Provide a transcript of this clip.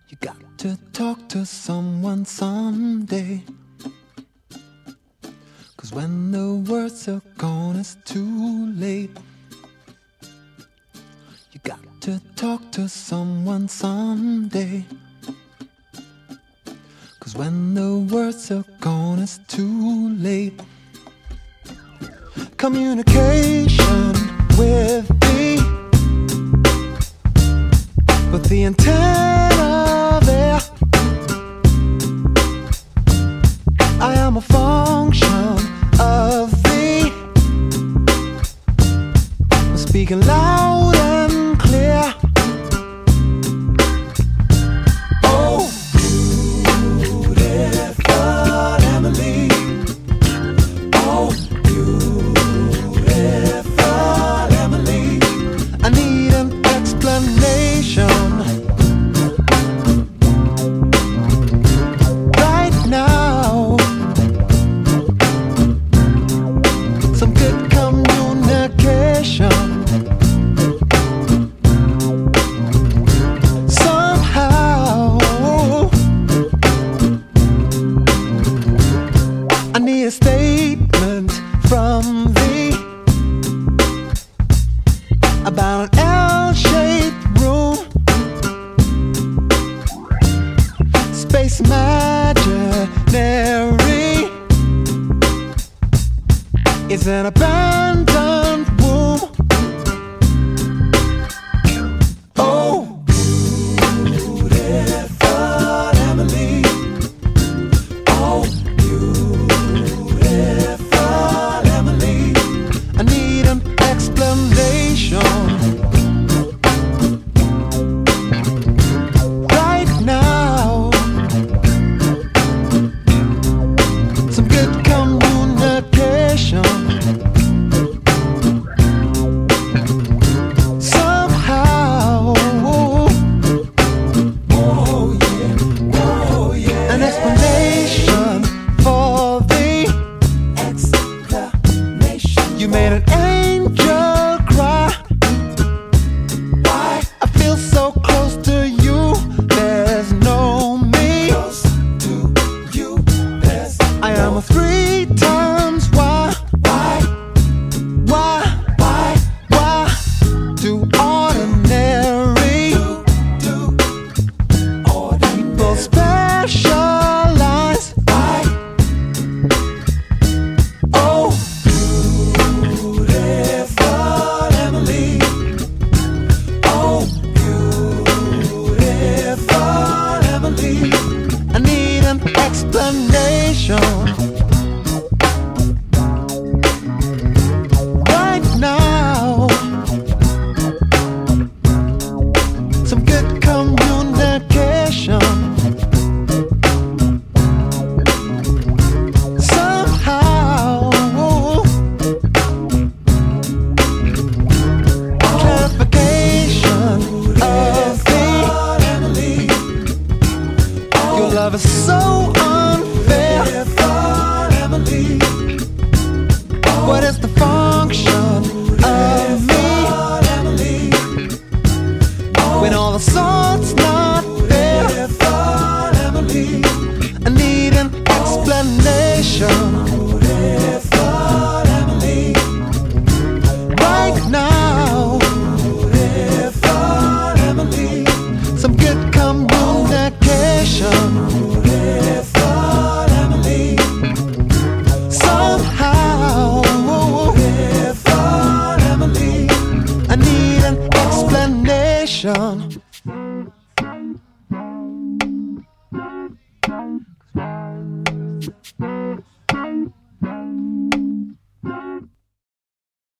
You got to talk to someone someday, 'cause when the words are gone it's too late. You got to talk to someone someday, 'cause when the words are gone it's too late. Communication with thee, but the antenna there. I am a function of thee, speaking loud and clear. Oh, beautiful Emily. Oh, beautiful Emily. I need an explanation right now. Some good communication. Somehow I need a statement from thee about an L-shaped room, space imaginary. It's an abandoned womb. Oh, beautiful Emily. Oh, beautiful Emily. I need an explanation right now. Some good communication. Somehow, oh yeah, an explanation for the explanation. You made an angel cry. Why? I feel so close to you. There's no me. Close to you. I am a 3 times why. Why? To ordinary people specialize. Oh, beautiful Emily. Oh, beautiful Emily. I need an explanation right now. Some good communication. Somehow, clarification of thee. Your love is so unfair. What is the function of me when all the salt's not there? I need an explanation right now. Some good communication. Somehow I need an explanation.